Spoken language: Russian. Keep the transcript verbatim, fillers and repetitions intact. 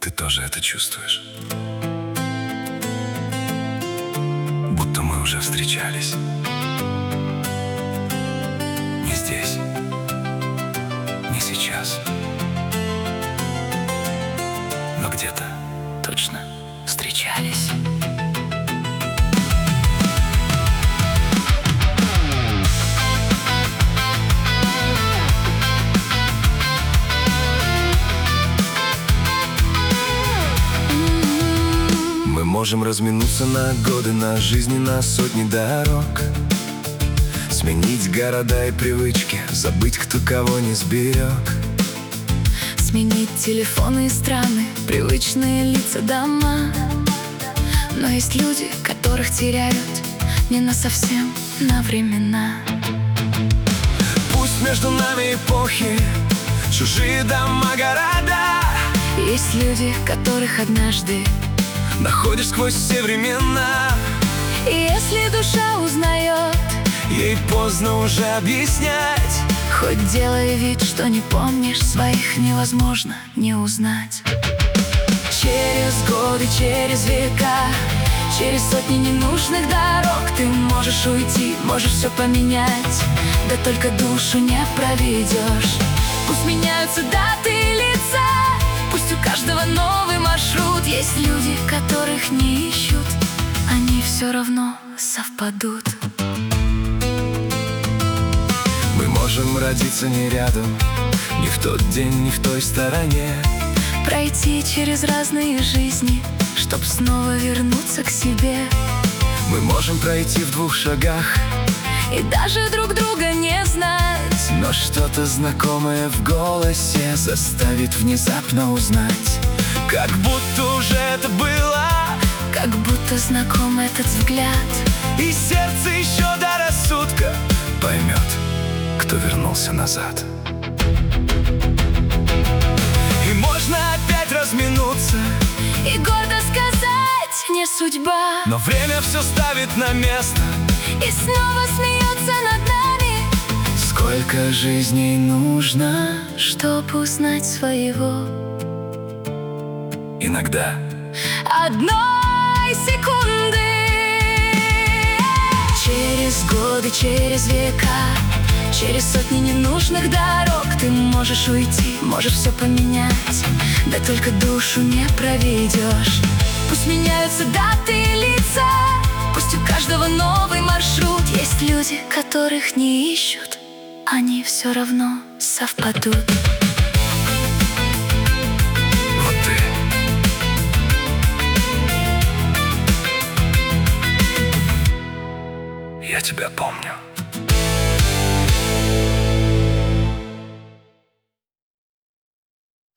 ты тоже это чувствуешь. Будто мы уже встречались. Не здесь, не сейчас, но где-то точно встречались. Мы можем разминуться на годы, на жизни, на сотни дорог, сменить города и привычки, забыть, кто кого не сберег. Сменить телефоны и страны, привычные лица, дома. Но есть люди, которых теряют не на совсем, на времена. Пусть между нами эпохи, чужие дома, города. Есть люди, которых однажды находишь сквозь все времена. И если душа узнает, ей поздно уже объяснять. хоть делай вид, что не помнишь, своих невозможно не узнать. Через годы, через века, через сотни ненужных дорог ты можешь уйти, можешь все поменять, да только душу не проведешь. Пусть меняются даты и лица, пусть у каждого новый маршрут. Есть люди, которых не ищут, они все равно совпадут. Мы можем родиться не рядом, ни в тот день, ни в той стороне, Пройти через разные жизни, чтоб снова вернуться к себе. мы можем пройти в двух шагах И даже друг друга не знать, но что-то знакомое в голосе заставит внезапно узнать. Как будто уже это было, как будто знаком этот взгляд. и сердце еще до рассудка поймет, кто вернулся назад. И можно опять разминуться, И гордо сказать: не судьба. но время все ставит на место. И снова смеется над нами. Сколько жизней нужно, Чтоб узнать своего иногда одной секунды. Через годы, через века, через сотни ненужных дорог ты можешь уйти, можешь все поменять, да только душу не проведешь. Пусть меняются даты и лица, пусть у каждого новый маршрут. Есть люди, которых не ищут, они все равно совпадут. вот ты. Я тебя помню.